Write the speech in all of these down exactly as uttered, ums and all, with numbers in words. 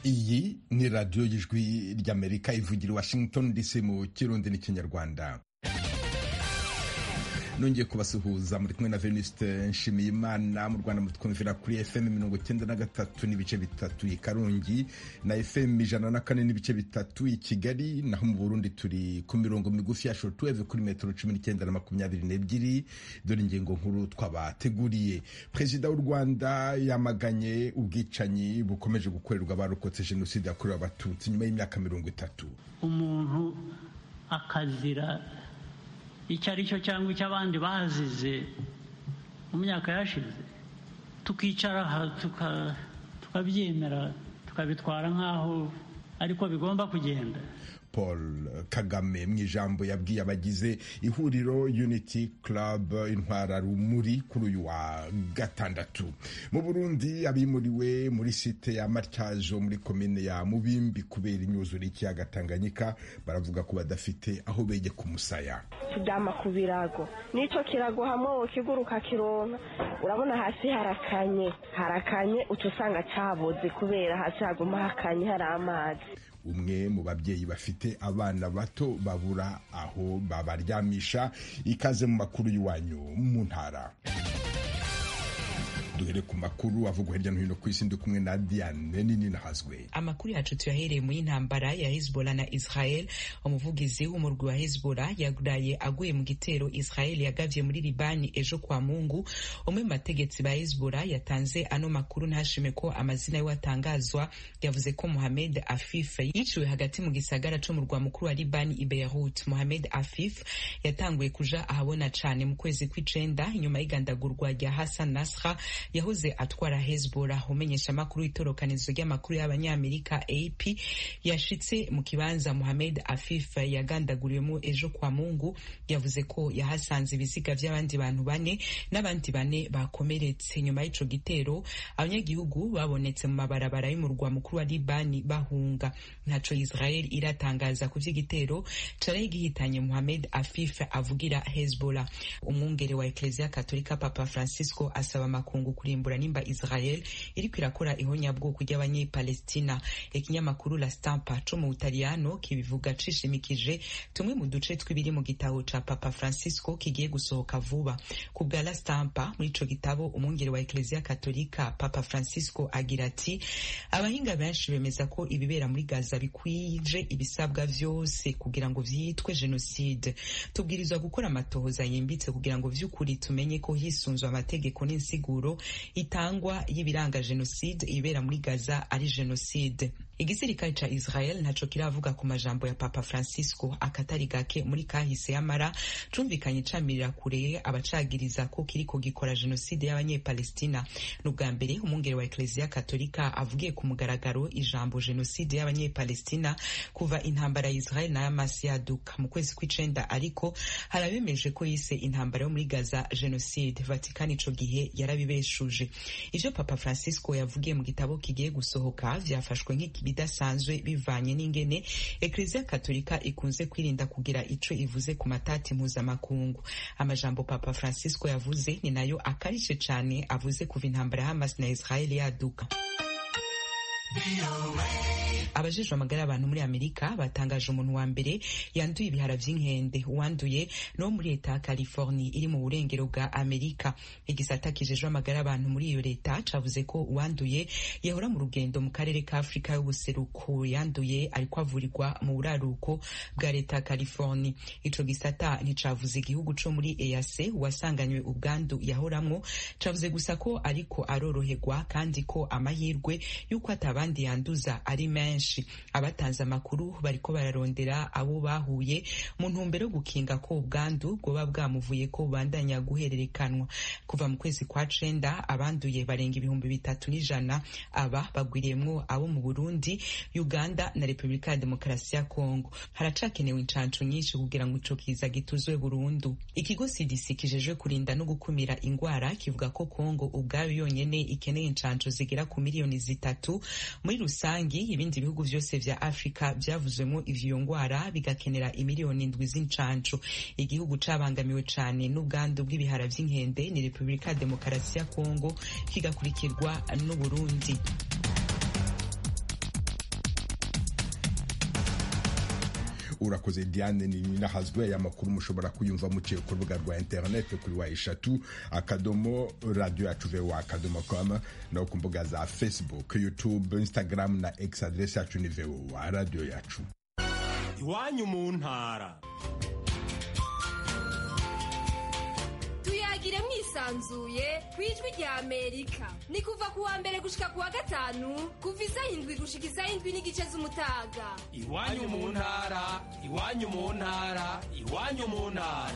iyi ni radiyo y'ijwi ry'Amerika ivugira i Washington D C mu Kirundi n'Ikinyarwanda. Nongeye kubasuhuza muri kumwe na Venuste Nshimiyimana. Mu Rwanda mutwumvira kuri F M mirongo icyenda na gatatu n'ibice bitatu i Karongi na F M ijana na kane n'ibice bitatu i Kigali, naho mu Burundi turi ku mirongo migufi ya shortwave kuri metero cumi n'icyenda na makumyabiri n'ebyiri. Dore ingingo nkuru twabateguriye. Perezida w'u Rwanda yamaganye ubwicanyi bukomeje gukorerwa abarokotse jenoside yakorewe abatutsi nyuma y'imyaka mirongo itatu. Umuntu akazira icyo ari cyo cyangwa icyo abandi bazize mu myaka yashize, tukicara aha tukabyemera tukabitwara nk'aho ariko bigomba kugenda. Paul Kagame mu ijambo yabwiye abagize ihuriro Unity Club Intwara Rumuri kuri uyu wa gatandatu. Mu Burundi abimuriwe muri site ya Matyazo muri komine ya Mubimbi kubera imyuzure y'ikiyaga Tanganyika baravuga ko badafite aho bege ku musaya. Tudama ku birago nico kirago hamwe kiguruka kironka, urabona hasi harakanye harakanye utusanga cyaboze kubera hasi haguma hakanye hari amazi. Umwe mu babyeyi bafite abana bato babura aho babaryamisha. Ikaze mu makuru y'Iwanyu mu ntara. Duhere ku makuru avugwa hirya no hino ku isi, ndi kumwe na Diane nini nahazwe. Amakuru yacu tuyahereye mu y'intambara ya Hezbollah na Israel. Umuvugizi w'umurwi wa Hezbollah yaguraye aguye mu gitero Israel yagavye muri Libani ejo kwa Mungu. Umwe mu bategetsi ba Hezbollah yatanze ano makuru ntashime ko amazina ye watangazwa. Yavuze ko Mohamed Afif yiciwe hagati mu gisagara cyo mu rwa mukuru wa Libani i Beirut. Mohamed Afif yatanguye kuja ahabona cane mu kwezi kw'icenda inyuma y'igandagurwa rya Hassan Nasrallah yahoze atwara Hezbollah. Umenyesha amakuru itorokanizo ry'amakuru y'abanyamerika A P yashitse mu kibanza Mohamed Afif yagandaguriwemo ejo kwa Mungu. Yavuze ko yahasanze ibiziga by'abandi bantu bane n'abandi bane bakomeretse. Nyuma y'ico gitero abanyagihugu babonetse mu mabarabara y'umurwa mukuru wa Libani bahunga. Ntaco Israel iratangaza ku vy'igitero caraye gihitanye Mohamed Afif avugira Hezbollah. Umwungere wa Eklezia Katolika Papa Francisco asaba makungu kurimbura nimba Israel iriko irakora ihonyabwoko ry'abanyepalestina. Ikinyamakuru La Stampa co mu Butaliyano kibivuga cishimikije tumwe mu duce tw'ibiri mu gitabo ca Papa Francisco kigiye gusohoka vuba. Ku bwa La Stampa, muri ico gitabo umwungere wa Eklezia Katolika Papa Francisco agira ati abahinga benshi bemeza ko ibibera muri Gaza bikwije ibisabwa vyose kugira ngo vyitwe genocide. Tubwirizwa gukora amatohoza yimbitse kugira ngo vy'ukuri tumenye ko hisunzwe amategeko n'insiguro itangwa y'ibiranga genocide ibera muri Gaza ari genocide. Igisirikare ca Israel ntaco kiravuga ku majambo ya Papa Francisco akatari gake muri kahise yamara cumvikanye camirira kure abacagiriza ko kiriko gikora genocide y'abanyepalestina. N'ubwa mbere umwungere wa Eklezia Katolika avugiye ku mugaragaro ijambo genocide y'abanyepalestina kuva intambara ya Israel na Hamas yaduka mu kwezi kw'icenda, ariko harabemeje ko yise intambara yo muri Gaza genocide. Vatican ico gihe yarabibeshuje. Ivyo Papa Francisco yavugiye mu gitabo kigiye gusohoka vyafashwe nk'ibidasanzwe bivanye n'ingene Eklezia Katolika ikunze kwirinda kugira ico ivuze ku matati mpuzamakungu. Amajambo Papa Francisco yavuze ni nayo akarishe cane avuze kuva intambara ya Hamas na Israel yaduka. Abajejwe amagara y'abantu muri Amerika batangaje umuntu wa mbere yanduye ibihara vy'inkende. Uwanduye no muri leta ya California iri mu burengero bwa Amerika. Igisata kijejwe amagara y'abantu muri iyo leta cavuze ko uwanduye yahora mu rugendo mu karere ka Afrika y'ubuseruko. Yanduye ariko avurirwa mu buraruko bwa leta ya California. Ico gisata nticavuze igihugu co muri E A C wasanganywe ubwandu yahoramwo, cavuze gusa ko ariko aroroherwa kandi ko amahirwe yuko atabandi yanduza ari menshi. Abatanze amakuru bariko bararondera abo bahuye mu ntumbero gukinga ko ubwandu bwoba bwamuvuye ko bandanya guhererekanwa. Kuva mu kwezi kwa cenda abanduye barenga ibihumbi bitatu n'ijana. Aba bagwiriyemwo abo mu Burundi, Uganda na Republika ya Demokarasi ya Kongo. Haracakenewe incanco nyinshi kugira ngo ico kiza gituzwe burundu. Ikigo C D C kijejwe kurinda no gukumira ingwara kivuga ko Kongo ubwayo yonyene ikeneye incanco zigera ku miliyoni zitatu. Muri rusangi ibindi bihugu vyose vya Afrika vyavuzwemo ivyo ngwara bigakenera imiliyoni indwi z'incanco. Igihugu cabangamiwe cane n'ubwandu bw'ibihara vy'inkende ni Republika ya Demokarasi ya Kongo, kigakurikirwa n'u Burundi. urakoze Diane Ninahazwe. Aya makuru mushobora kuyumva muciye ku rubuga rwa internet kuri wa eshatu akadomo radio yacu voa akadomo com no ku mbuga za Facebook, YouTube, Instagram na X. Adresse yacu ni voa radio yacu. Iwanyu mu ntara. Tuyagire mwisanzuye kwijwi rya Amerika. Ni kuva kuwa mbere gushika kuwa gatanu kuva isaha indwi gushika isaha indwi n'igice z'umutaga. Iwanyu mu ntara, iwanyu mu ntara, iwanyu mu ntara.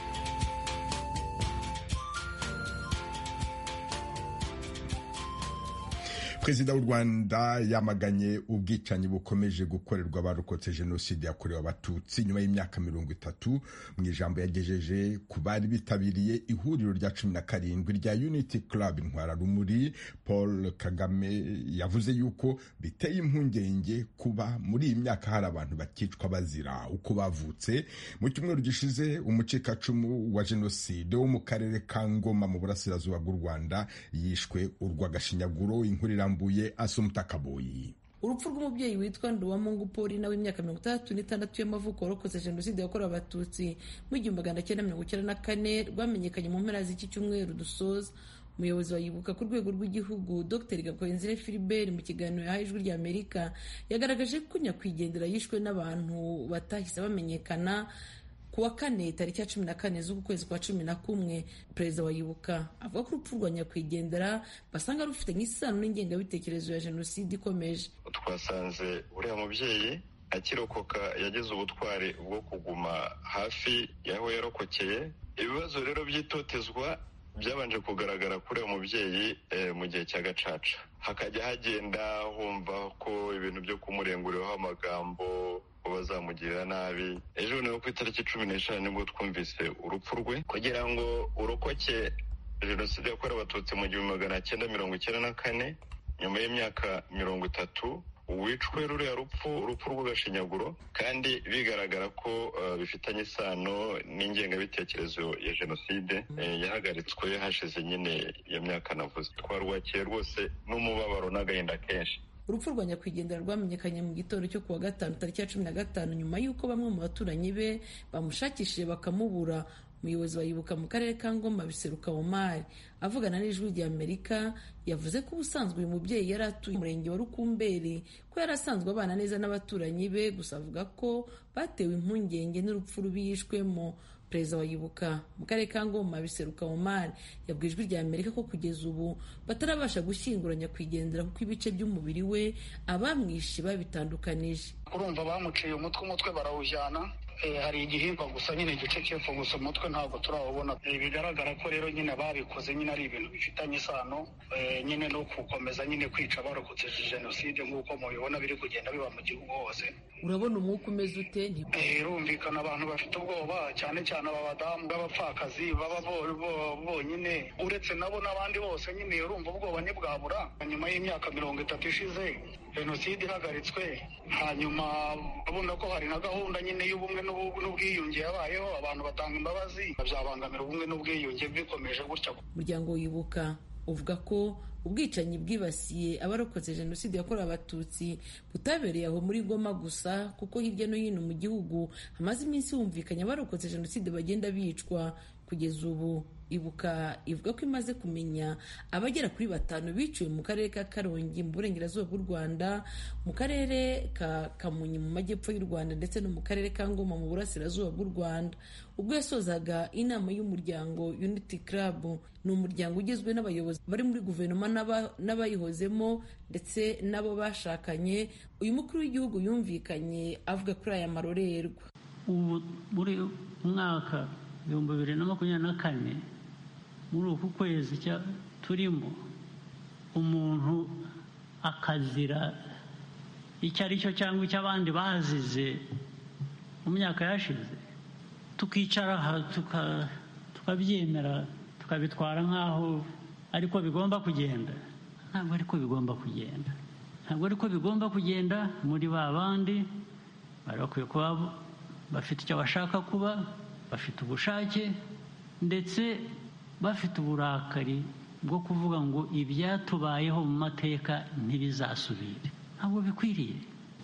Perezida w'u Rwanda yamaganye ubwicanyi bukomeje gukorerwa abarokotse jenoside yakorewe abatutsi nyuma y'imyaka mirongo itatu. Mu ijambo yagejeje ku bari bitabiriye ihuriro rya cumi na karindwi rya Unity Club Intwararumuri, Paul Kagame yavuze yuko biteye impungenge kuba muri iyi myaka hari abantu bakicwa bazira uko bavutse. Mu cyumweru gishize umucikacumu wa jenoside wo mu karere ka Ngoma mu burasirazuba bw'u Rwanda yishwe urw'agashinyaguro. Inkuru mbuye Asumta Kaboyi. Urupfu rw'umubyeyi witwa Nduwamungu Paulina w'imyaka mirongo itandatu n'itandatu y'amavuko warokoze jenoside yakorewe abatutsi mu igihumbi magana cyenda mirongo icyenda na kane rwamenyekanye mu mpera z'iki cyumweru dusoza. Umuyobozi wa Yibuka ku rwego rw'igihugu Dr Gakwenzire Philibert mu kiganiro yahaye Ijwi rya Amerika yagaragaje ko nyakwigendera yishwe n'abantu batahise bamenyekana kuwa kane tariki ya cumi na kane z'ukwezi kwa cumi na kumwe. Perezida wa Yibuka avuga ko urupfu rwa nyakwigendera basanga rufite nk'isano n'ingengabitekerezo ya jenoside ikomeje. Twasanze uriya mubyeyi akirokoka yagize ubutwari bwo kuguma hafi y'aho yarokokeye. Ibibazo rero by'itotezwa byabanje kugaragara kuri uwo mubyeyi eh, mu gihe cya gacaca, hakajya hagenda humva ko ibintu byo kumurenguriraho amagambo bazamugirira nabi. Ejo ni ku itariki cumi n'eshanu nibwo twumvise urupfu rwe. Kugira ngo urokoke jenoside yakorewe abatutsi mu gihumbi magana cyenda mirongo icyenda na kane nyuma y'imyaka mirongo itatu wicwe ruriya rupfu urupfu rw'agashinyaguro, kandi bigaragara ko uh, bifitanye isano n'ingengabitekerezo ya jenoside eh, yahagaritswe hashize nyine iyo myaka navuze. Twarwakiye rwose n'umubabaro n'agahinda kenshi. Urupfu rwa nyakwigendera rwamenyekanye mu gitondo cyo kuwa gatanu tariki ya cumi na gatanu nyuma y'uko bamwe mu baturanyi be bamushakishije bakamubura. Umuyobozi wa Yibuka mu karere ka Ngoma Biseruka Omar avugana n'Ijwi rya Amerika yavuze ko ubusanzwe uyu mubyeyi yari atuye umurenge wa Rukumberi, ko yari asanzwe abana neza n'abaturanyi be, gusa avuga ko batewe impungenge n'urupfu rubishwemo. Perezida wa Yibuka mu karere ka Ngoma Biseruka Omar yabwiye Ijwi rya Amerika ko kugeza ubu batarabasha gushyingura nyakwigendera kuko ibice by'umubiri we abamwishe babitandukanije. Urumva bamuciye umutwe umutwe barawujyana, e, hari igihimba gusa nyine igice cy'epfo gusa, umutwe ntabwo turawubona. E, bigaragara ko rero nyine babikoze nyine ari ibintu bifitanye isano e, nyine no gukomeza nyine kwica abarokotse jenoside nk'uko mubibona biri kugenda biba mu gihugu hose. Urabona umwuka umeze ute? Rumvikana abantu bafite ubwoba, cyane cyane aba badamu b'abapfakazi baba bonyine, uretse nabo n'abandi bose nyine urumva ubwoba ntibwabura. Nyuma y'imyaka mirongo itatu ishize jenoside ihagaritswe, hanyuma babona ko hari na gahunda nyine y'ubumwe n'ubwiyunge yabayeho, abantu batanga imbabazi, byabangamira ubumwe n'ubwiyunge bikomeje gutya. Umuryango Wibuka uvuga ko ubwicanyi bwibasiye abarokotse jenoside yakorewe abatutsi butabereye aho muri Ngoma gusa, kuko hirya no hino mu gihugu hamaze iminsi humvikanye abarokotse jenoside bagenda bicwa. Kugeza ubu Ibuka ivuga ko imaze kumenya abagera kuri batanu biciwe mu karere ka Karongi mu burengerazuba bw'u Rwanda, mu karere ka Kamonyi mu majyepfo y'u Rwanda ndetse no mu karere ka Ngoma mu burasirazuba bw'u Rwanda. Ubwo yasozaga inama y'umuryango Unity Club, ni umuryango ugizwe n'abayobozi bari muri guverinoma n'abayihozemo ndetse n'abo bashakanye, uyu mukuru w'igihugu yumvikanye avuga kuri aya marorerwa. Ubu muri umwaka ibihumbi bibiri na makumyabiri na kane muri uku kwezi turimo, umuntu akazira icyo ari cyo cyangwa icyo abandi bazize mu myaka yashize, tukicara aha tukabyemera tukabitwara nk'aho ariko bigomba kugenda. Ntabwo ariko bigomba kugenda, ntabwo ariko bigomba kugenda. Muri ba bandi bari bakwiye kuba bafite icyo bashaka kuba, bafite ubushake ndetse bafite uburakari bwo kuvuga ngo ibyatubayeho mu mateka ntibizasubire. Ntabwo bikwiriye.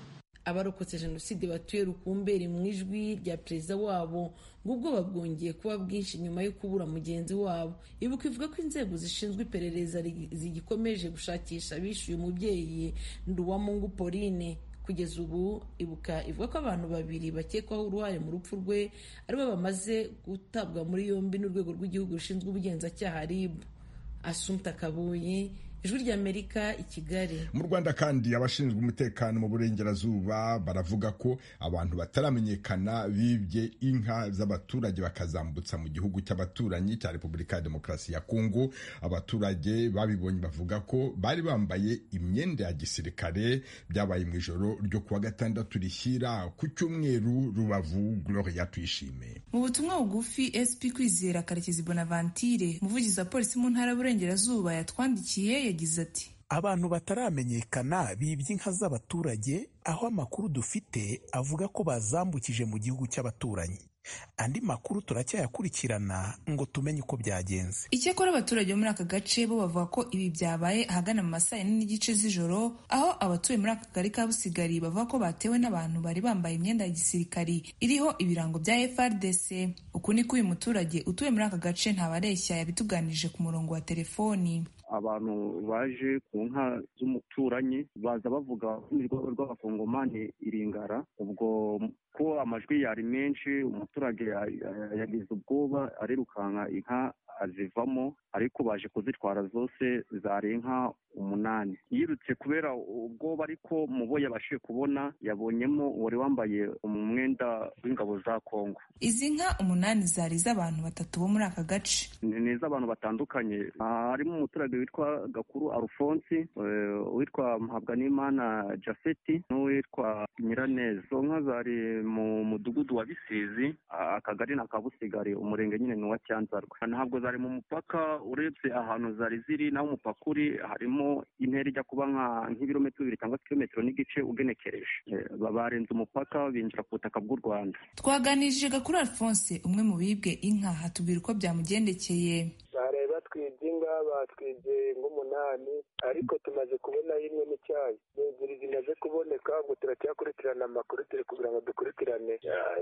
abarokotse jenoside batuye Rukumberi mu ijwi rya perezida wabo ngo ubwoba bwongeye kuba bwinshi nyuma yo kubura mugenzi wabo. Ibuka ivuga ko inzego zishinzwe iperereza zigikomeje gushakisha abishyuye umubyeyi Nduwamungu Pauline. Kugeza ubu Ibuka ivuga ko abantu babiri bakekwaho uruhare mu rupfu rwe aribo bamaze gutabwa muri yombi n'urwego rw'igihugu rushinzwe ubugenzacyaha R I B. Assumpta Kabuye, Ijwi ry'Amerika i Kigali. Mu Rwanda kandi abashinzwe umutekano mu burengerazuba baravuga ko abantu bataramenyekana bibye inka z'abaturage bakazambutsa mu gihugu cy'abaturanyi cya Repubulika ya Demokarasi ya Kongo. Abaturage babibonye bavuga ko bari bambaye imyenda ya gisirikare. Byabaye mu ijoro ryo kuwa gatandatu rishyira ku cyumweru. Rubavu, Gloria Tuyishime. Mu butumwa bugufi S P Kwizera Karekezi Bonaventure, umuvugizi wa polisi mu ntara y'Uburengerazuba, yatwandikiye yagize ati: abantu bataramenyekana bibye inka z'abaturage, aho amakuru dufite avuga ko bazambukije mu gihugu cy'abaturanyi. Andi makuru turacyayakurikirana ngo tumenye uko byagenze. Icyakora abaturage bo muri aka gace bo bavuga ko ibi byabaye ahagana mu masaa yine n'igice z'ijoro, aho abatuye muri aka kagari ka Busigari bavuga ko batewe n'abantu bari bambaye imyenda ya gisirikari iriho ibirango bya F R D C. Uku niko uyu muturage utuye muri aka gace ntabareshya yabituganirije ku murongo wa telefoni. Abantu baje ku nka z'umuturanyi baza bavuga urwego rw'abakongomani iringara, ubwo ko amajwi yari menshi umuturage yagize ubwoba arirukanka inka azivamo, ariko baje kuzitwara zose zari inka umunani. Yirutse kubera ubwoba, ariko mubo yabashije kubona yabonyemo wari wambaye umwenda w'ingabo za Kongo. Izi nka umunani zari z'abantu batatu bo muri aka gace. Ni z'abantu batandukanye, harimo umuturage witwa Gakuru Alphonse, witwa Muhabwanimana Jafeti n'uwitwa Nyiraneza. Izo nka zari mu mudugudu wa Bisizi, akagari na Kabusigari, umurenge nyine ni wa Cyanzarwe. Ntabwo zari mu mupaka, urebye ahantu zari ziri naho umupaka uri harimo intera ijya kuba nk'ibirometero bibiri cyangwa kilometero n'igice ugenekereje. Barenze umupaka binjira ku butaka bw'u Rwanda. Twaganirije Gakuru Alphonse, umwe mu bibwe inka, hatubwira uko byamugendekeye. Batwibye inka, batwibye nk'umunani, ariko tumaze kubona imwe n'icyayi. Ebyiri zimaze kuboneka, ngo turacyakurikirana amakuru, turi kugira ngo dukurikirane.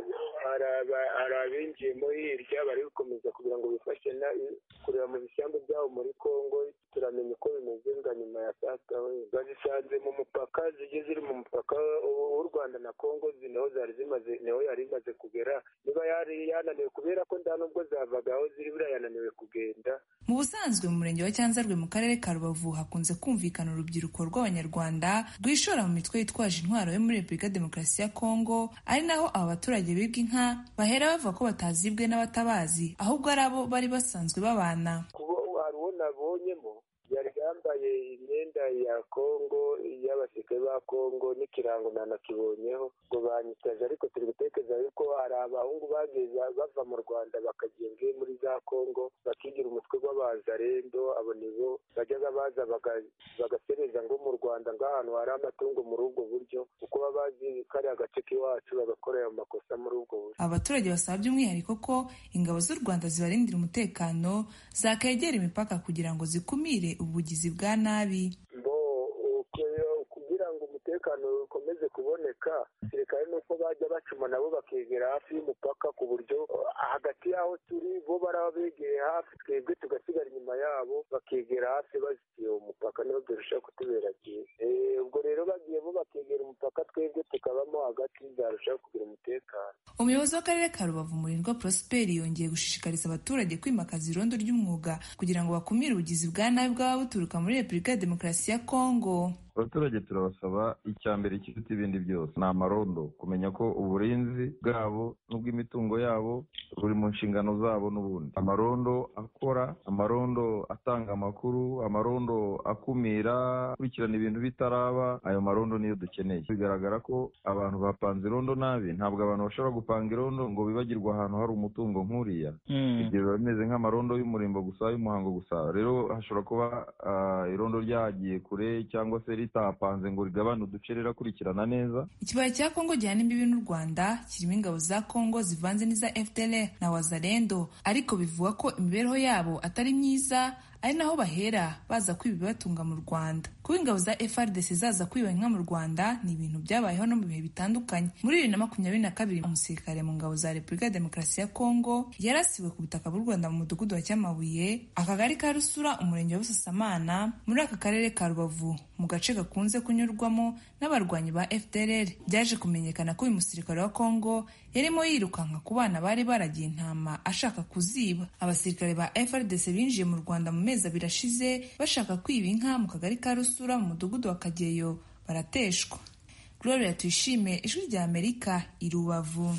Hari abinjiyemo hirya bari gukomeza kugira ngo bifashe kureba mu bisambu byabo muri Kongo, turamenya uko bimeze nga nyuma ya saa sita. Bazisanze mu mupaka, zigiye ziri mu mupaka w'u Rwanda na Kongo, niho zari zimaze, niho yari imaze kugera. Niba yari yananiwe kubera ko nda nubwo zavaga aho ziri buriya yananiwe kugenda. Mu busanzwe mu murenge wa Cyanzarwe mu karere ka Rubavu hakunze kumvikana urubyiruko rw'Abanyarwanda rwishora mu mitwe yitwaje intwaro yo muri Repubulika ya Demokarasi ya Kongo, ari naho aba baturage bibwa inka bahera bavuga ko batazibwe n'abatabazi, ahubwo ari abo bari basanzwe babana. Hari uwo nabonyemo yari yambaye imyenda ya Kongo, y'abasirikare ba Kongo, n'ikirango nanakibonyeho ngo banyitaje, ariko turi gutekereza yuko hari abahungu bageze bava mu Rwanda bakagenda muri za Kongo bakigira umutwe w'abazarendo. Abo nibo bajyaga baza bagasereza ngo mu Rwanda ng'ahantu hari amatungo muri ubwo buryo, kuko baba bazi kariya gace k'iwacu bagakorera amakosa muri ubwo buryo. Abaturage basaba by'umwihariko ko ingabo z'u Rwanda zibarindira umutekano, zakegera imipaka kugira ngo zikumire ubugizi bwa nabi. Kugira ngo umutekano ukomeze kuboneka, sirikare nuko bajya bacuma nabo bakegera hafi y'umupaka, ku buryo hagati yaho turi bo baraba begeye hafi, twebwe tugasigara inyuma yabo bakegera hafi bazitiye umupaka, niho birushaho kutubera byiza. Ubwo rero bagiye bo bakegera umupaka, twebwe tukabamo hagati, zarushaho kugira umutekano. Umuyobozi w'akarere ka Rubavu Murindwa Prosper yongeye gushishikariza abaturage kwimakaza irondo ry'umwuga kugira ngo bakumire ubugizi bwa nabi bwaba buturuka muri Repubulika ya Demokarasi ya Kongo. Abaturage turabasaba icya mbere kiruta ibindi byose ni amarondo, kumenya ko uburinzi bwabo n'ubw'imitungo yabo buri mu nshingano zabo. N'ubundi amarondo akora, amarondo atanga amakuru, amarondo akumira, akurikirana ibintu bitaraba, ayo marondo niyo dukeneye. Bigaragara ko abantu bapanze irondo nabi, ntabwo abantu bashobora gupanga irondo ngo bibagirwe ahantu hari umutungo nk'uriya. Ibyo biba bimeze nk'amarondo y'umurimbo gusa, y'umuhango gusa. Rero hashobora kuba uh, irondo ryagiye kure cyangwa se ritapanze ngo rigabane uduce rirakurikirana neza. Ikibaya cya Kongo gihana imbibi n'u Rwanda kirimo ingabo za Kongo zivanze n'iza F D L R na Wazalendo, ariko bivuga ko imibereho yabo atari myiza, ari naho bahera baza kwiba ibibatunga mu Rwanda. Kuba ingabo za F A R D C zaza kwiba inka mu Rwanda ni ibintu byabayeho no mu bihe bitandukanye. Muri bibiri na makumyabiri na kabiri umusirikare mu ngabo za Repubulika ya Demokarasi ya Kongo yarasiwe ku butaka bw'u Rwanda mu mudugudu wa Cyamabuye, akagari ka Rusura, umurenge wa Busasamana, muri aka karere ka Rubavu, mu gace gakunze kunyurwamo n'abarwanyi ba F D L R. Byaje kumenyekana ko uyu musirikare wa Kongo yarimo yirukanka ku bana bari baragiye intama ashaka kuziba. Abasirikare ba F A R D C binjiye mu Rwanda mu mezi abiri ashize bashaka kwiba inka mu kagari ka Rusura mu mudugudu wa Kageyo, barateshwa. Gloria Tuyishime, Ijwi rya Amerika, i Rubavu.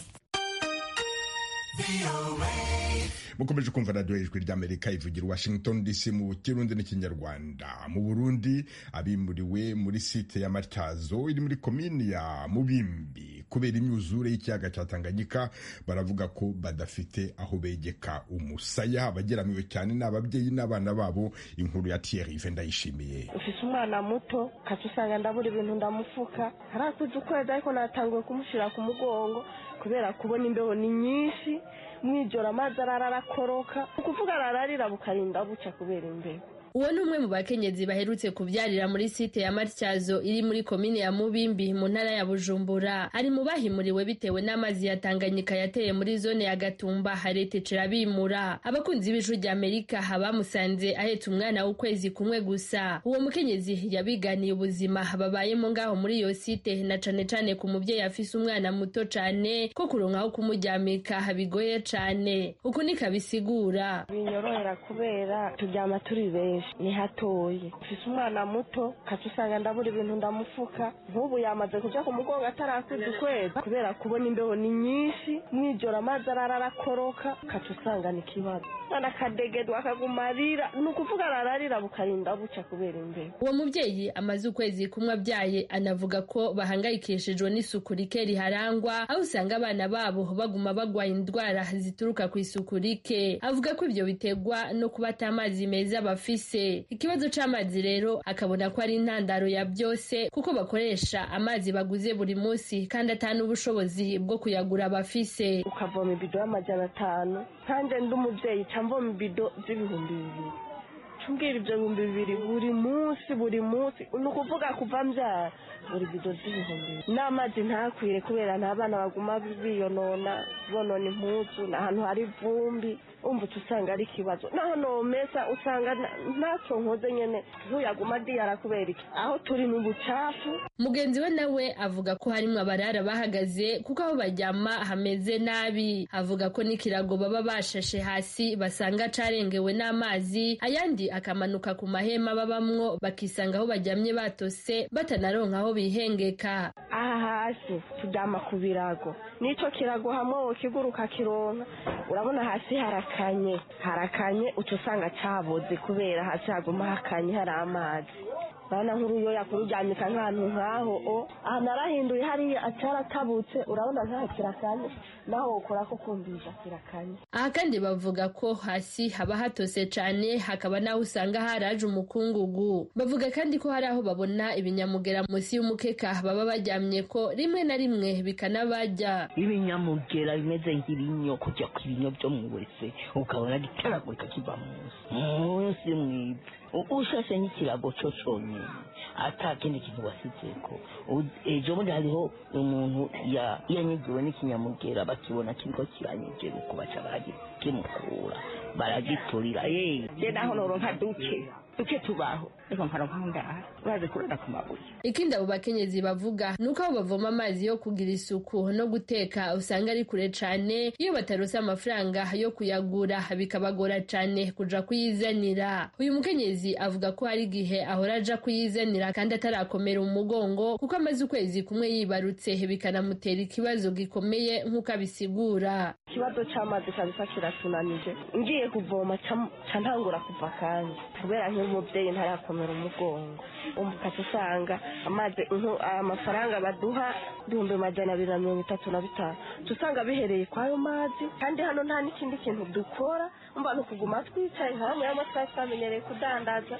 mukomeje kumva radiyo Ijwi ry'Amerika ivugira Washington D C mu Kirundi n'Ikinyarwanda. Mu Burundi abimuriwe muri site ya Matyazo iri muri komini ya Mubimbi kubera imyuzure y'ikiyaga cya Tanganyika baravuga ko badafite aho begeka umusaya. Abageramiwe cyane n'ababyeyi n'abana babo. Inkuru ya Thierry Vendayishimiye. Ufise umwana muto katusanga ndabura ibintu ndamufuka harakuze ukwezi ariko natanguye kumushira ku mugongo kubera kubona imbeho ni nyinshi, mwijoro amazi ararakoroka, ukuvuga arararira bukarinda buca kubera imbeho. Uwo ni umwe mu bakenyezi baherutse kubyarira muri site ya Matyazo iri muri komine ya Mubimbi mu ntara ya Bujumbura. Ari mu bahimuriwe bitewe n'amazi ya Tanganyika yateye muri zone ya Gatumba harete cirabimura. Abakunzi b'Ijwi rya Amerika bamusanze ahetse umwana w'ukwezi kumwe gusa. Uwo mukenyezi yabiganiye ubuzima babayemo ngaho muri iyo site, na cane cane ku muvyeyi afise umwana muto cane ko kuronka aho kumuryamika bigoye cane. Uku nikabisigura. Binyorohera kubera turyama turi benshi, ni hatoye. Ufise umwana muto katusanga ndabura ibintu ndamufuka, nk'ubu yamaze kuja ku mugongo atarakuze ukwezi kubera kubona imbeho ni nyinshi, mwijoro amazi ararakoroka, katusanga ni kibazo. Mwana kadegedwa akagumarira, nukuvuga arararira bukarinda buca kubera imbeho. Uwo muvyeyi amaze ukwezi kumwe abyaye anavuga ko bahangayikishijwe n'isuku rike riharangwa, aho usanga abana babo baguma bagwaye indwara zituruka ku isuku rike. Avuga ko ivyo bitegwa no kubata amazi meza bafise. Ikibazo c'amazi rero akabona ko ari intandaro ya byose, kuko bakoresha amazi baguze buri munsi kandi atanu ubushobozi bwo kuyagura bafise. Ukavoma ibido y'amajana atanu kandi ndi umuvyeyi camvoma ibido z'ibihumbi bibiri. Cumbwira ivyo bihumbi bibiri buri munsi buri munsi, nukuvuga kuva mbyara buri bido z'ibihumbi bibiri. N'amazi ntakwire kubera n'abana baguma biyonona bonona impuzu, n'ahantu hari vumbi, umva usanga ari kibazo. Naho no mesa usanga ntacyo nkoze nyene ntuyaguma diyara kubera iki, aho turi mu bucafu. Mugenzi we nawe avuga ko harimwo abarara bahagaze kuko aho baryama hameze nabi. Avuga ko n'ikirago baba bashashe hasi basanga carengewe n'amazi, ayandi akamanuka ku mahema babamwo bakisanga aho baryamye batose batanaronka aho bihengeka. Aha hasi turyama ku birago, nico kirago hamwe kiguruka kironka, urabona hasi harakanye harakanye uco usanga caboze kubera hasi haguma hakanye hari amazi. Bana nk'uruyo yakuryamika nk'ahantu nk'aho o aha narahinduye hariya ataratabutse, urabona nta kirakanye naho ukora ko kumvisha kirakanye. Aha kandi bavuga ko hasi haba hatose cane, hakaba naho usanga haraje umukungugu. Bavuga kandi ko hari aho babona ibinyamugera munsi y'umukeka baba baryamye ko rimwe na rimwe bikanabarya. Ibinyamugera bimeze nk'ibinyo, kujya ku ibinyo byo mu wese ukabona gitaragurika kiva munsi munsi mwiza, ushashe nk'ikirago cyo conyine ata kindi kintu wasizeko. Ejo bundi hariho umuntu yanyigiwe n'ikinyamugera, bakibona kiriko kiranyegera uko baca bagikemukura baragiturira. Ye naho noronka duke duke tubaho reka nkaronka ndara baze kurara ku mabuye. Ikindi abo bakenyezi bavuga nuko aho bavoma amazi yo kugira isuku no guteka usanga ari kure cane, iyo batarose amafaranga yo kuyagura bikabagora cane kuja kuyizanira. Uyu mukenyezi avuga ko hari igihe ahora aja kuyizanira kandi atarakomera umugongo kuko amaze ukwezi kumwe yibarutse, bikanamutera ikibazo gikomeye nk'uko abisigura. Ikibazo c'amazi kabisa kiratunanije, ngiye kuvoma ca ntangura kuva kandi kubera nk'umuvyeyi ntarakomera umugongo, umukase usanga amazi amafaranga baduha ibihumbi majana abiri na mirongo itatu na bitanu tusanga bihereye kwayo mazi, kandi hano nta n'ikindi kintu dukora, umva no kuguma twicaye hamwe y'amasaha twamenyereye kudandaza.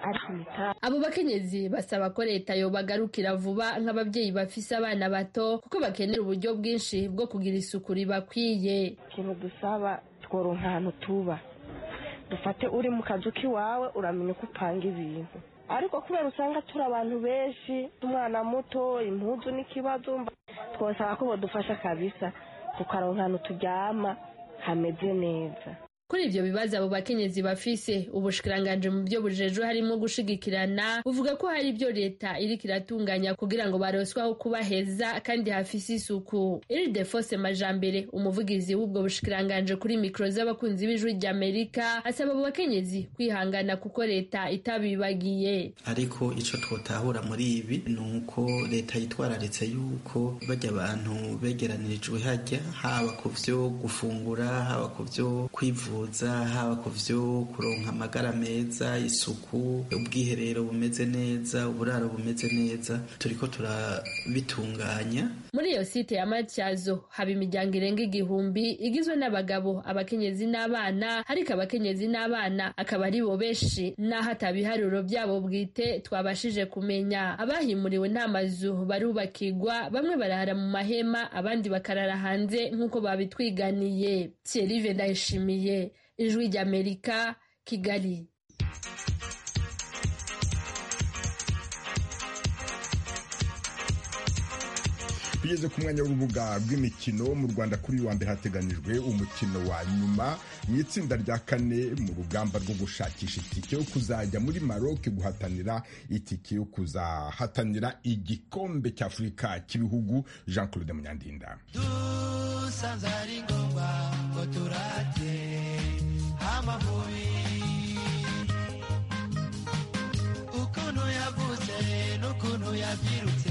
Abo bakenyezi basaba ko leta yo bagarukira vuba nk'ababyeyi bafise abana bato kuko bakenera uburyo bwinshi bwo kugira isuku ribakwiye. Ikintu dusaba tworonka ahantu tuba, dufate uri mu kazu k'iwawe uramenya uko upanga ibintu, ariko kubera usanga turi abantu benshi, umwana muto, impuzu n'ikibazo, twosaba ko bodufasha kabisa tukaronka ahantu turyama hameze neza. Kuri ivyo bibazo abo bakenyezi bafise, ubushikiranganje mu byo bujejwe harimo gushigikirana buvuga ko hari ibyo leta iriko iratunganya kugira ngo baroswaho kuba heza kandi hafise isuku. Ildefonse Majambere, umuvugizi w'ubwo bushikiranganje, kuri mikro z'abakunzi b'ijwi ry'Amerika, asaba abo bakenyezi kwihangana kuko leta itabibagiye. Ariko ico twotahura muri ibi nuko leta yitwararitse yuko bajya abantu begeranirijwe hajya, haba ku vyo gufungura, haba ku vyo kwivuza, haba ku vyo kuronka amagara meza, isuku, ubwiherero bumeze neza, uburaro bumeze neza, turiko turabitunganya. Muri iyo site ya Matyazo haba imiryango irenga igihumbi igizwe n'abagabo, abakenyezi n'abana, ariko abakenyezi n'abana akaba ari bo benshi n'aho atabiharuro byabo bwite twabashije kumenya. Abahimuriwe nta mazu barubakirwa, bamwe barahara mu mahema, abandi bakarara hanze nk'uko babitwiganiye. Thierry Ndayishimiye, Ijwi ry'Amerika, Kigali. Tugeze ku mwanya w'urubuga rw'imikino. Mu Rwanda kuri uyu wa mbere hateganijwe umukino wa nyuma mu itsinda rya kane mu rugamba rwo gushakisha itike yo kuzajya muri Maroc guhatanira itike yo kuzahatanira igikombe cy'Afurika cy'ibihugu. Jean Claude Munyandinda. Dusanze ari ngombwa ngo turate amavubi ukuntu yavuze n'ukuntu yabyirutse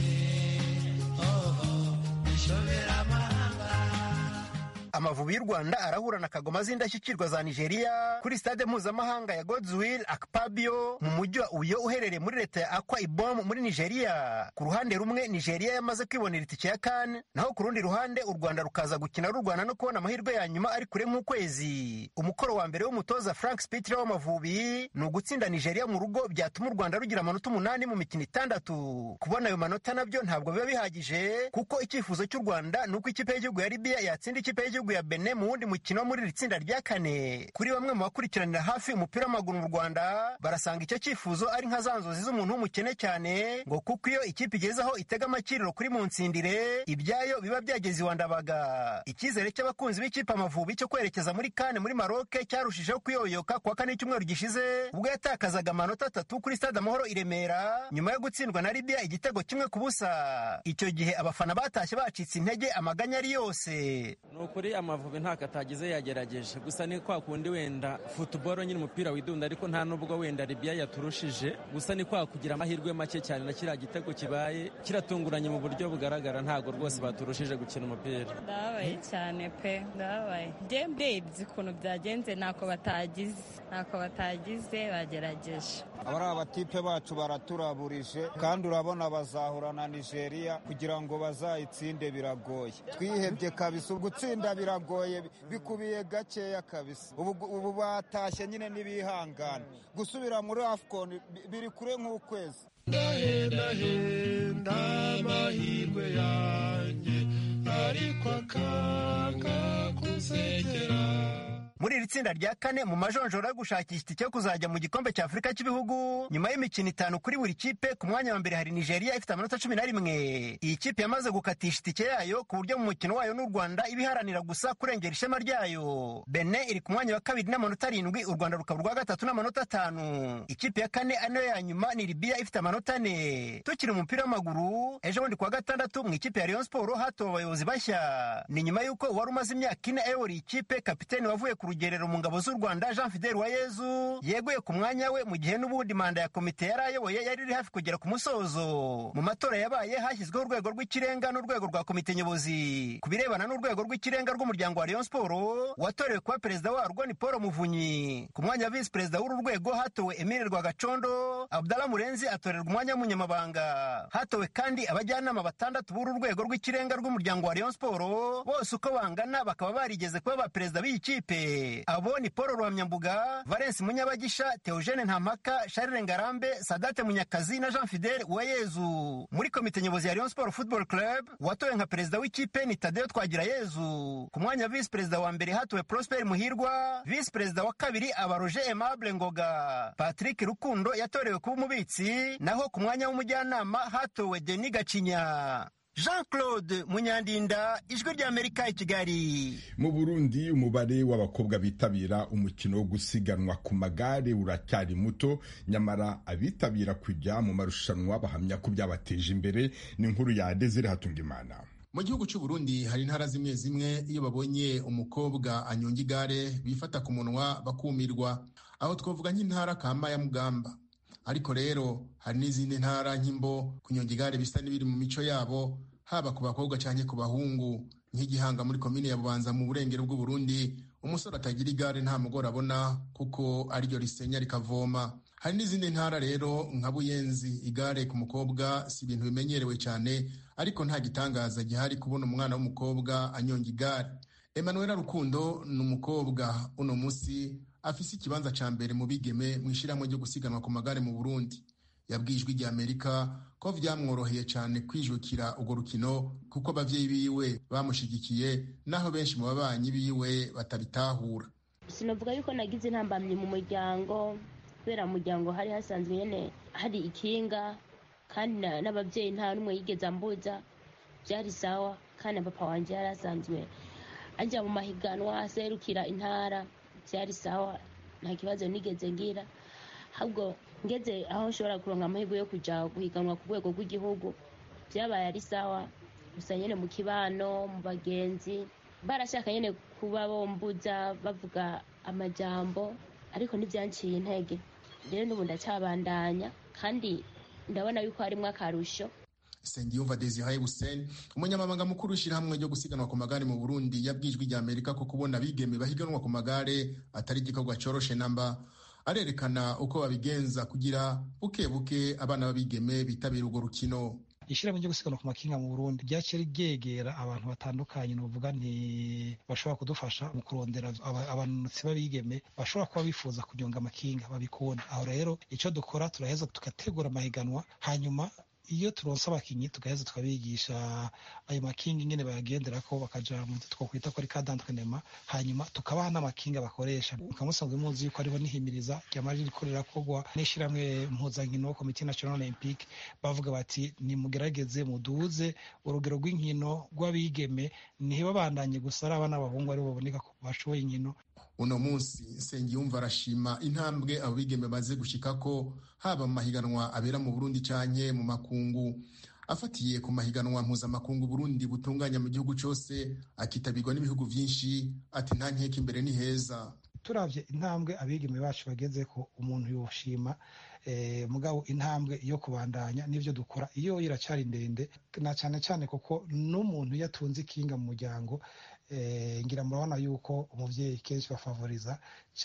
Amavubi y'u Rwanda arahura na Kagoma z'indashyikirwa za Nigeria kuri stade mpuzamahanga ya Godswill Akpabio mu mujyi wa Uyo uherereye muri leta ya Akwa Ibom muri Nigeria. Ku ruhande rumwe Nigeria yamaze kwibonera itike ya CAN, naho ku rundi ruhande u Rwanda rukaza gukina rurwana no kubona amahirwe ya nyuma ari kure nk'ukwezi. Umukoro wa mbere w'umutoza Frank Spitler w'Amavubi ni ugutsinda Nigeria mu rugo, byatuma u Rwanda rugira amanota umunani mu mikino itandatu. Kubona ayo manota nabyo ntabwo biba bihagije kuko icyifuzo cy'u Rwanda ni uko ikipe y'igihugu ya Libya yatsinda ikipe y'igihugu ya Benin mu wundi mukino muri iri tsinda rya kane. Kuri bamwe mu bakurikiranira hafi umupira w'amaguru mu Rwanda barasanga icyo cyifuzo ari nka za nzozi z'umuntu w'umukene cyane, ngo kuko iyo ikipe igezeho itega amakiriro kuri mu nsindire ibyayo biba byageze iwa Ndabaga. Icyizere cy'abakunzi b'ikipe Amavubi cyo kwerekeza muri kane muri Maroc cyarushijeho kuyoyoka kwa kane cyumweru gishize ubwo yatakazaga amanota atatu kuri stade Amahoro i Remera nyuma yo gutsindwa na Libya igitego kimwe ku busa. Icyo gihe abafana batashye bacitse intege, amaganya ari yose. Nukuri Amavubi nta katagize yagerageje, gusa ni kwa kundi wenda football nyine umupira widunda, ariko nta nubwo wenda Libya yaturushije, gusa ni kwa kugira amahirwe make cyane na kiriya gitego kibaye kiratunguranye mu buryo bugaragara, ntago rwose baturushije gukina umupira. Ndabaye cyane pe, ndabaye ndebye ukuntu byagenze, ntako batagize ntako batagize bagerageje. Abari abatipe bacu baraturaburije kandi urabona bazahura na Nigeria kugira ngo bazayitsinde biragoye. Twihebye kabisa, gutsinda biragoye, bikubiye gakeya kabisa. Ubu ubu batashye nyine nibihangana, gusubira muri AFCON biri kure nk'ukwezi. Ndahenda henda amahirwe yanjye ariko akanga kusekera. Muri iri tsinda rya kane mu majonjora yo gushakisha itike yo kuzajya mu gikombe cya Afurika cy'ibihugu, nyuma y'imikino itanu kuri buri kipe, ku mwanya wa mbere hari Nigeria ifite amanota cumi na rimwe. Iyi kipe yamaze gukatisha itike yayo ku buryo mu mukino wayo n'u Rwanda ibiharanira gusa kurengera ishema ryayo. Benin iri ku mwanya wa kabiri n'amanota arindwi, u Rwanda rukaba urwa gatatu n'amanota atanu. Ikipe ya kane ano ya nyuma ni Libya ifite amanota ane. Tukiri umupira w'amaguru, ejo bundi kuwa gatandatu mu ikipe ya Rayon Sport hatowe abayobozi bashya. Ni nyuma y'uko wari umaze imyaka ine ayobora iyi kipe, kapiteni wavuye ku rugerero mu ngabo z'u Rwanda Jean Fidel Uwayezu yeguye ku mwanya we, mu gihe n'ubundi manda ya komite yari ayoboye yari iri hafi kugera ku musozo. Mu matora yabaye hashyizweho urwego rw'ikirenga n'urwego rwa komite nyobozi. Ku birebana n'urwego rw'ikirenga rw'umuryango wa Rayon Sport, watorewe kuba perezida warwo ni Paul Muvunyi. Ku mwanya wa visi perezida w'uru rwego hatowe Emile Rwagacondo, Abdallah Murenzi atorerwa umwanya w'umunyamabanga. Hatowe kandi abajyanama batandatu b'uru rwego rw'ikirenga rw'umuryango wa Rayon Sport, bose uko bangana bakaba barigeze kuba ba perezida b'iyi kipe. mbere. Abo ni Paul Rwamyambuga, Valence Munyabagisha, Theogene Ntampaka, Charles Ngarambe, Sadate Munyakazi na Jean Fidel Uwayezu. Muri komite nyobozi ya Rayon Sport Football Club watowe nka perezida w'ikipe ni Tadeo Twagirayezu. Ku mwanya vice perezida wa mbere hatowe Prosper Muhirwa, vice perezida wa kabiri aba Roger Aimable Ngoga. Patrick Rukundo yatorewe kuba umubitsi, naho ku mwanya w'umujyanama hatowe Denis Gacinya. Jean-Claude Munyandinda, Ijwi ry'Amerika i Kigali. Mu Burundi umubare w'abakobwa bitabira umukino wo gusiganwa ku magare uracyari muto, nyamara abitabira kujya mu marushanwa bahamya ko byabateje imbere. Ni inkuru ya Desire Hatungimana. Mu gihugu cy'u Burundi hari intara zimwe zimwe iyo babonye umukobwa anyonga igare bifata ku munwa bakumirwa, aho twavuga nk'intara kama ya Mugamba. Ariko rero hari n'izindi ntara nk'imbo kunyonga igare bisa n'ibiri mu mico yabo, haba ku bakobwa cyane ku bahungu. Nk'igihanga muri komine ya Bubanza mu burengero bw'u Burundi, umusore atagira igare nta mugore abona kuko ariryo risenya rikavoma. Hari n'izindi ntara rero nka Buyenzi, igare ku mukobwa si ibintu bimenyerewe cyane, ariko nta gitangaza gihari kubona umwana w'umukobwa anyonga igare. Emmanuel Rukundo ni umukobwa uno musi afise ikibanza ca mbere mu bigeme mu ishiramwe ryo gusiganwa ku magare mu Burundi. Yabwiye Ijwi ry'Amerika ko vyamworoheye cyane kwijukira urwo rukino kuko abavyeyi biwe bamushigikiye, naho benshi mu babanyi biwe batabitahura. Sinovuga yuko nagize intambamye mu muryango, kubera mu muryango hari hasanzwe nyene hari ikinga, kandi n'abavyeyi nta numwe yigeze ambuza, byari sawa. Kandi papa wanje yarasanzwe anja mu mahiganwa aserukira intara, byari sawa, nta kibazo nigeze ngira. Ahubwo ngeze aho nshobora kuronka amahirwe yo kuja guhiganwa ku rwego rw'igihugu, byabaye ari sawa. Gusa nyene mu kibano, mu bagenzi barashaka nyene kuba bombuza bavuga amajambo, ariko ntibyanciye intege. Rero n'ubu ndacyabandanya kandi ndabona yuko harimwo akarusho. Sengiyumva Desire Hussein, umunyamabanga mukuru w'ishirahamwe ryo gusiganwa ku magare mu Burundi, yabwiye Ijwi ry'Amerika ko kubona abigeme bahiganwa ku magare atari igikorwa coroshe namba. Arerekana uko babigenza kugira buke buke abana babigeme bitabira urwo rukino. Ishirahamwe ryo gusiganwa ku makinga mu Burundi ryakiri ryegera abantu batandukanye, novuga nti bashobora kudufasha mu kurondera abanutsi babigeme bashobora kuba bifuza kunyonga amakinga babikunda. Aho rero ico dukora turaheza tugategura amahiganwa, hanyuma iyo turonse abakinyi tugaheza tukabigisha ayo makinga ingene bayagenderako, bakaja mu twokwita ko ari kadantrainement, hanyuma tukabaha n'amakinga bakoresha. Mukamusanzwe muzi yuko ariho nihimiriza ryamaje rikorera kogwa n'ishiramwe mpuzankino Comité National Olympique, bavuga bati ni mugerageze muduze urugero rw'inkino rw'abigeme, nihe babandanye gusa ari abana b'abahungu ari baboneka ko bashoboye inkino. Uno munsi Sengiyumva arashima intambwe abo bigeme baze gushikako, haba mu mahiganwa abera mu Burundi canke mu makungu. Afatiye ku mahiganwa mpuzamakungu Burundi butunganya mu gihugu cose, akitabirwa n'ibihugu vyinshi, ati nta nkeka imbere ni heza. Turavye intambwe abigeme bacu bagezeko, umuntu yoshima. Eh, mugabo intambwe yo kubandanya nivyo dukora iyo iracyari ndende, na cyane cyane kuko n'umuntu yatunze ikinga mu muryango. Eh, ngira murabona yuko umuvyeyi kenshi bafavoriza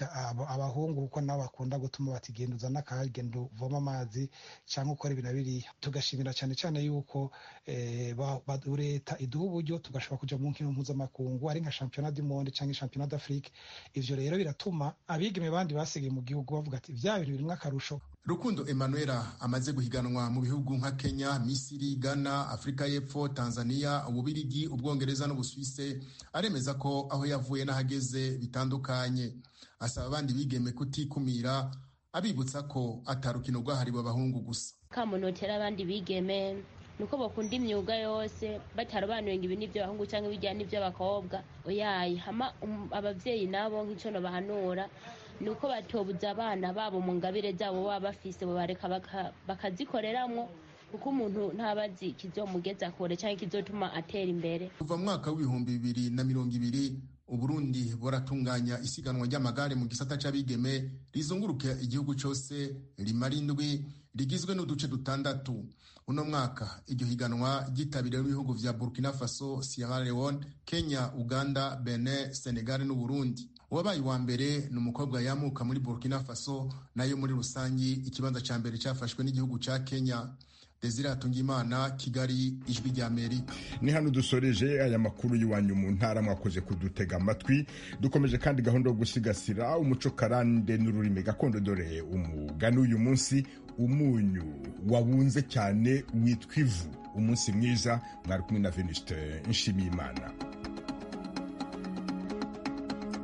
abahungu kuko nabo bakunda gutuma batigenduza n'akagendo voma amazi cyangwa ukora ibintu biriya. Tugashimira cyane cyane yuko eh, leta iduha uburyo tugashobora kuja mu nkino mpuzamakungu ari nka championnat du monde cyangwa championnat d'Afrique. Ivyo rero biratuma abigeme bandi basigaye mu gihugu bavuga ati vya bintu birimwo akarusho. Rukundo Emmanuela amaze guhiganwa mu bihugu nka Kenya, Misiri, Ghana, Afrika y'Epfo, Tanzania, Ububirigi, Ubwongereza n'Ubusuwise, aremeza ko aho yavuye n'ahageze bitandukanye. Asaba abandi bigeme kutikumira, abibutsa ko atarukino rwahariwe abahungu gusa. Kamunotera abandi bigeme nuko bakunda imyuga yose, batarobanuye ngo ibi nivyo abahungu cyangwa ibijya nivyo abakobwa. Oyayi hama um, abavyeyi nabo nk'ico no bahanura nuko batobuza abana babo mu ngabire zabo baba bafise, bareka bakazikoreramwo, kuko umuntu ntabazi kizomugeza kure cyangwa kizotuma atera imbere. Kuva mu mwaka w'ibihumbi bibiri na mirongo ibiri Uburundi buratunganya isiganwa ry'amagare mu gisata c'abigeme rizunguruka igihugu cose, rimara indwi, rigizwe n'uduce dutandatu. Uno mwaka iryo higanwa ryitabiriwe n'ibihugu vya Burkina Faso, Sierra Leone, Kenya, Uganda, Benin, Senegal n'Uburundi. Uwabaye wa mbere ni umukobwa yamuka muri Burkina Faso, nayo muri rusangi ikibanza ca mbere cyafashwe n'igihugu ca Kenya. Desire Hatungimana, Kigali, Ijwi rya Amerika. Ni hano dusoreje aya makuru y'iwanyu mu ntara, mwakoze kudutega amatwi. Dukomeje kandi gahunda yo gusigasira umuco karande n'ururimi gakondo, dore umugani uyu munsi: umunyu wabunze cyane witwa ivu. Umunsi mwiza, mwari kumwe na Venuste Nshimiyimana.